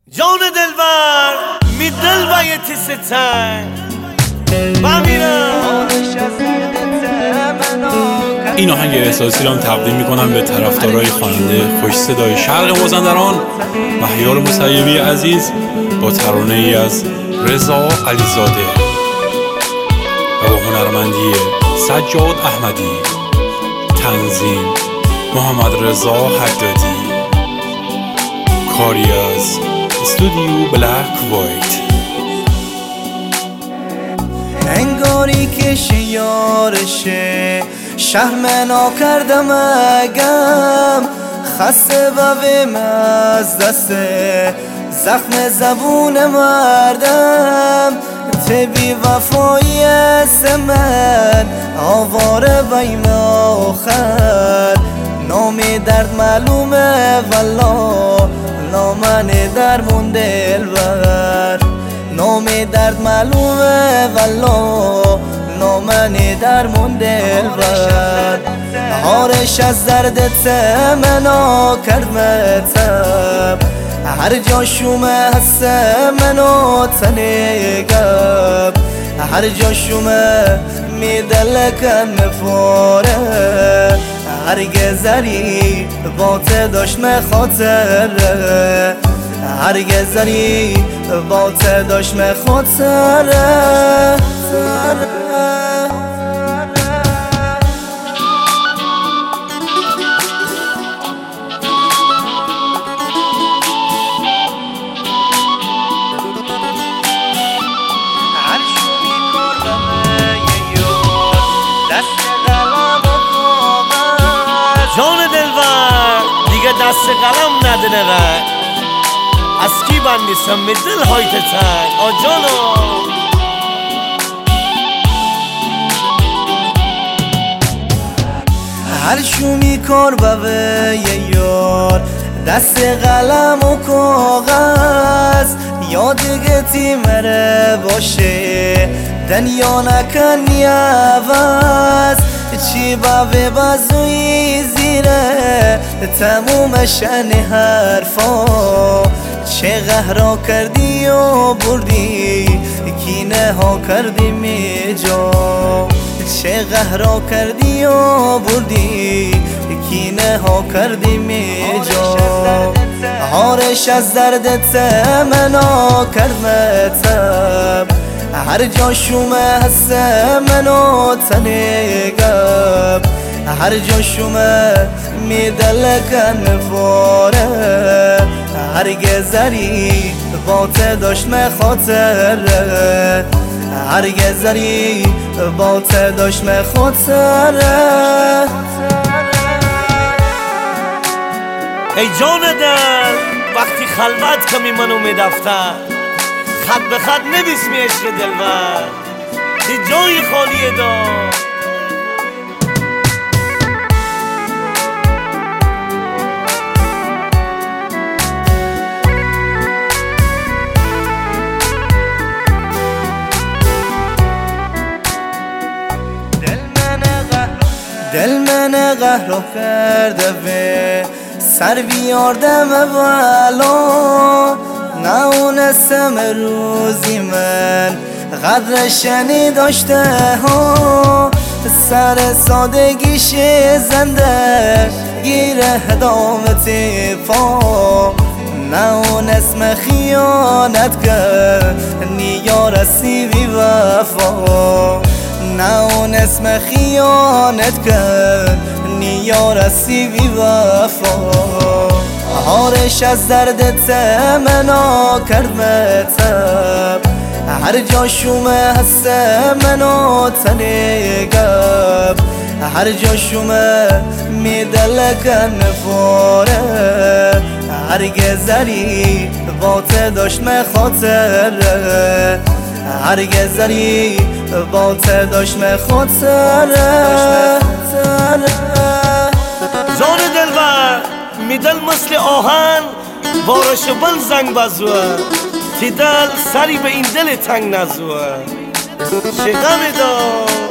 جان دلبر می دل و یه تیسه تنگ من میرم. این آهنگ احساسی رو هم تقدیم میکنم به طرفدارای خواننده خوش صدای شرق مازندران مهیار مسیبی عزیز با ترانه ای از رضا علیزاده و با هنرمندی سجاد احمدی، تنظیم محمد رضا حدادی، کاری از استودیو بلک وایت. انگاری که شیارشه شهر منا کردم اگم خسته بویم از دست زخم زبون مردم تبی وفایی است من آواره بیم آخر نامی درد معلومه والا نامن درمون دلبر نامی درد معلومه والا نامن درمون دلبر هارش از دردت منو کرد متب هر جا شومه هست منو تنگم هر جا شومه میدلکن نفاره هر گذری باته داشت مخاطره هر گذری باته داشت مخاطره. جان دلبر دیگه دست قلم ندنه رنگ از کی بندیسم می دل هایت تنگ آجانو هر شومی کار بوه یار دست قلم و کاغذ یادگه تیمره باشه دنیا نکن نیاوز چی بوه بازوی زیره تموم شن حرفا چه قهرا کردی و بردی کینه ها کردی میجا چه قهرا کردی و بردی کینه ها کردی میجا هارش از دردت منو کرد متب هر جا شومه هست منو تنگم هر جا شومه میدلکن نفاره هر گذری باته داشت مخاطره هر گذری باته داشت مخاطره. ای جان دل وقتی خلوت کمی منو می دفتر خط به خط نبیسمی عشق دلبر دی جای خالیه دار دل من قهر کرده به سر بیاردم والا ناونستم روزی من قدر شنی داشته ها سر سادگیش زنده گیره هدامتی پا ناونسم خیانت کرد نیا رسی بی وفا ناون اسم خیانت کرد نیا رسی بی وفا هارش از دردت منو کرد متب هر جا شومه هست منو تنگم هر جا شومه میدلکن نفاره هر گذری باته داشت مخاطره هر گذری باته داشت مخاطره. جان دلبر می دل مثل آهن بارش بل زنگ بزوه تی دل سری به این دل تنگ نزوه چه غمی دار